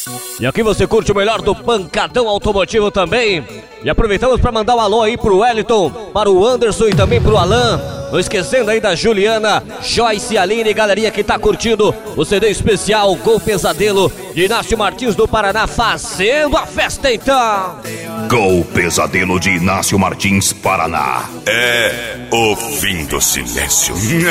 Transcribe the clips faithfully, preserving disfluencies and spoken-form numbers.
E aqui você curte o melhor do pancadão automotivo também. E aproveitamos para mandar um alô aí pro Wellington, para o Anderson e também pro Alan. Não esquecendo aí da Juliana, Joyce e Aline, galerinha que tá curtindo o C D especial Gol Pesadelo de Inácio Martins do Paraná, fazendo a festa então. Gol Pesadelo de Inácio Martins, Paraná. É o fim do silêncio.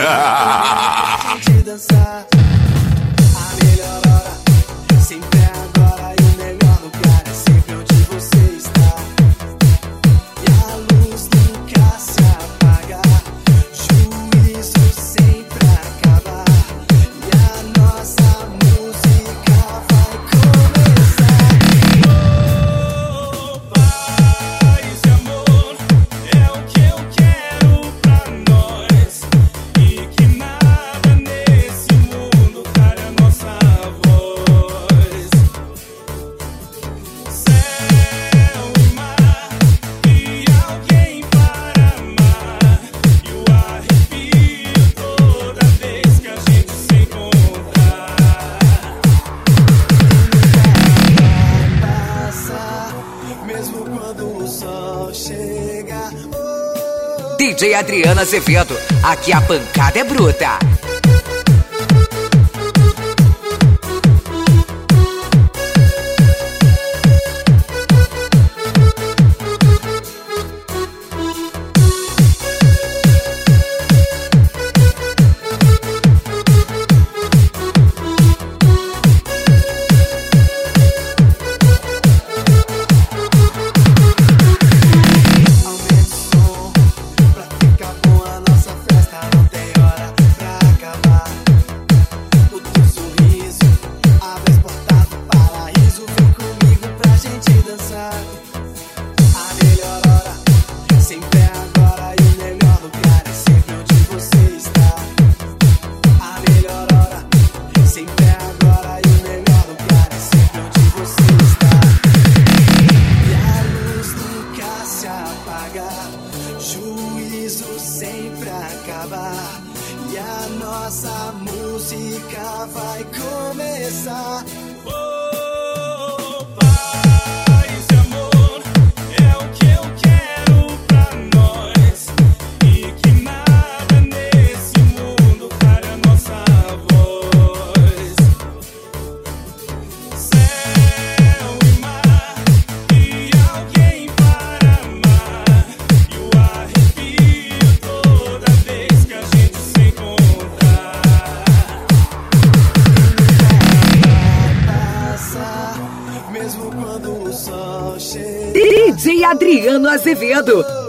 D J Adriano Azevedo, aqui a pancada é bruta. Juízo sempre acabar e a nossa música vai começar. Oh, paz e amor é o que eu quero pra nós, e que nada nesse mundo cale a nossa voz. Céu e mar e alguém para amar, e o arrepio toda vez que a gente se encontrar. Vai passar, mesmo quando o sol chega. D J Adriano Azevedo.